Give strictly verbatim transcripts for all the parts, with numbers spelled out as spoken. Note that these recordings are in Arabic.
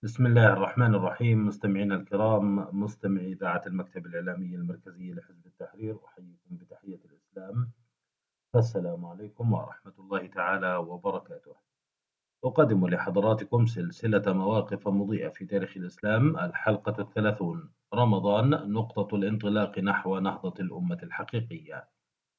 بسم الله الرحمن الرحيم. مستمعينا الكرام، مستمعي إذاعة المكتب الإعلامي المركزي لحزب التحرير، أحييكم بتحية الإسلام. السلام عليكم ورحمة الله تعالى وبركاته. أقدم لحضراتكم سلسلة مواقف مضيئة في تاريخ الإسلام، الحلقة الثلاثون: رمضان نقطة الانطلاق نحو نهضة الأمة الحقيقية.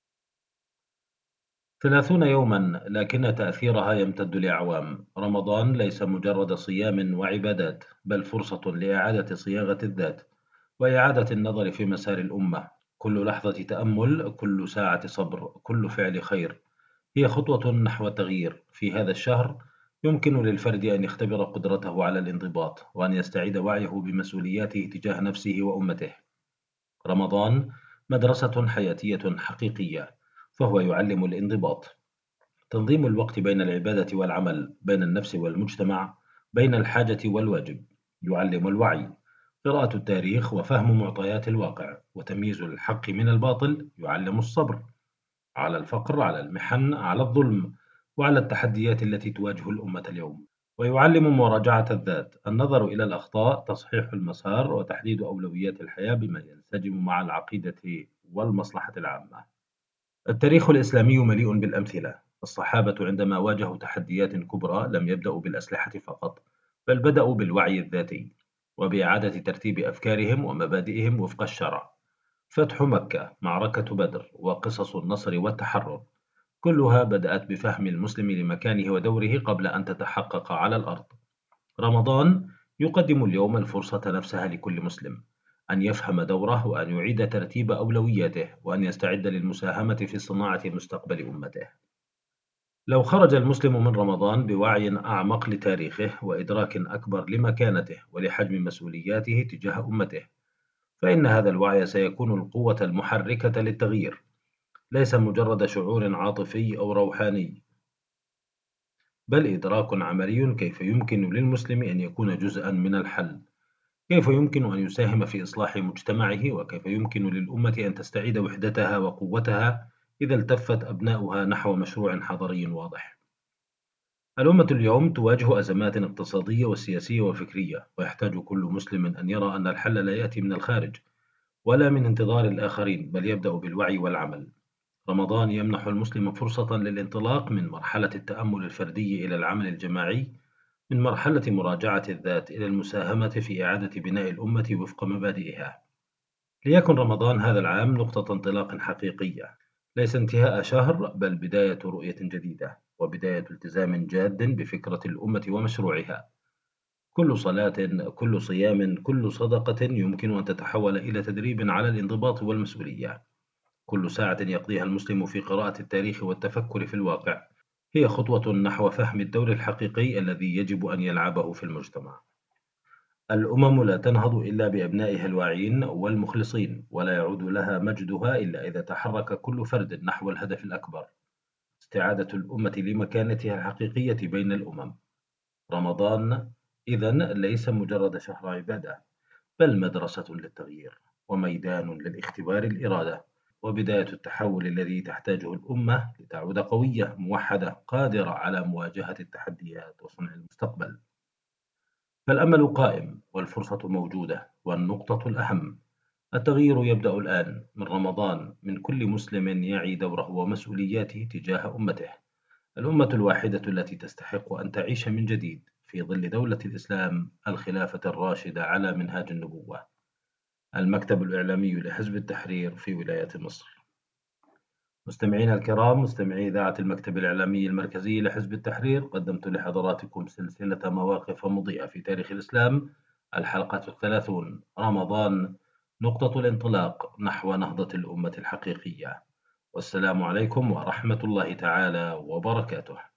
ثلاثون يوما لكن تأثيرها يمتد لأعوام. رمضان ليس مجرد صيام وعبادات، بل فرصة لإعادة صياغة الذات وإعادة النظر في مسار الأمة. كل لحظة تأمل، كل ساعة صبر، كل فعل خير هي خطوة نحو التغيير. في هذا الشهر يمكن للفرد أن يختبر قدرته على الانضباط وأن يستعيد وعيه بمسؤولياته تجاه نفسه وأمته. رمضان مدرسة حياتية حقيقية، فهو يعلم الانضباط، تنظيم الوقت بين العبادة والعمل، بين النفس والمجتمع، بين الحاجة والواجب. يعلم الوعي، قراءة التاريخ وفهم معطيات الواقع، وتمييز الحق من الباطل. يعلم الصبر على الفقر، على المحن، على الظلم، وعلى التحديات التي تواجه الأمة اليوم. ويعلم مراجعة الذات، النظر إلى الأخطاء، تصحيح المسار، وتحديد أولويات الحياة بما ينسجم مع العقيدة والمصلحة العامة. التاريخ الإسلامي مليء بالأمثلة. الصحابة عندما واجهوا تحديات كبرى لم يبدأوا بالأسلحة فقط، بل بدأوا بالوعي الذاتي وبإعادة ترتيب أفكارهم ومبادئهم وفق الشرع. فتح مكة، معركة بدر، وقصص النصر والتحرر، كلها بدأت بفهم المسلم لمكانه ودوره قبل أن تتحقق على الأرض. رمضان يقدم اليوم الفرصة نفسها لكل مسلم، أن يفهم دوره، وأن يعيد ترتيب أولوياته، وأن يستعد للمساهمة في صناعة مستقبل أمته. لو خرج المسلم من رمضان بوعي أعمق لتاريخه وإدراك أكبر لمكانته ولحجم مسؤولياته تجاه أمته، فإن هذا الوعي سيكون القوة المحركة للتغيير، ليس مجرد شعور عاطفي أو روحاني، بل إدراك عملي كيف يمكن للمسلم أن يكون جزءًا من الحل، كيف يمكن أن يساهم في إصلاح مجتمعه، وكيف يمكن للأمة أن تستعيد وحدتها وقوتها إذا التفت أبناؤها نحو مشروع حضاري واضح. الأمة اليوم تواجه أزمات اقتصادية وسياسية وفكرية، ويحتاج كل مسلم أن يرى أن الحل لا يأتي من الخارج ولا من انتظار الآخرين، بل يبدأ بالوعي والعمل. رمضان يمنح المسلم فرصة للانطلاق من مرحلة التأمل الفردي إلى العمل الجماعي، من مرحلة مراجعة الذات إلى المساهمة في إعادة بناء الأمة وفق مبادئها. ليكن رمضان هذا العام نقطة انطلاق حقيقية، ليس انتهاء شهر، بل بداية رؤية جديدة وبداية التزام جاد بفكرة الأمة ومشروعها. كل صلاة، كل صيام، كل صدقة يمكن أن تتحول إلى تدريب على الانضباط والمسؤولية. كل ساعة يقضيها المسلم في قراءة التاريخ والتفكر في الواقع هي خطوة نحو فهم الدور الحقيقي الذي يجب أن يلعبه في المجتمع. الأمم لا تنهض إلا بأبنائها الواعيين والمخلصين، ولا يعود لها مجدها إلا إذا تحرك كل فرد نحو الهدف الأكبر: استعادة الأمة لمكانتها الحقيقية بين الأمم. رمضان إذن ليس مجرد شهر عبادة، بل مدرسة للتغيير، وميدان لالاختبار الإرادة، وبداية التحول الذي تحتاجه الأمة لتعود قوية موحدة قادرة على مواجهة التحديات وصنع المستقبل. فالأمل قائم والفرصة موجودة، والنقطة الأهم: التغيير يبدأ الآن من رمضان، من كل مسلم يعي دوره ومسؤولياته تجاه أمته، الأمة الواحدة التي تستحق أن تعيش من جديد في ظل دولة الإسلام، الخلافة الراشدة على منهاج النبوة. المكتب الإعلامي لحزب التحرير في ولاية مصر. مستمعينا الكرام، مستمعي إذاعة المكتب الإعلامي المركزي لحزب التحرير، قدمت لحضراتكم سلسلة مواقف مضيئة في تاريخ الإسلام، الحلقة الثلاثون: رمضان نقطة الانطلاق نحو نهضة الأمة الحقيقية. والسلام عليكم ورحمة الله تعالى وبركاته.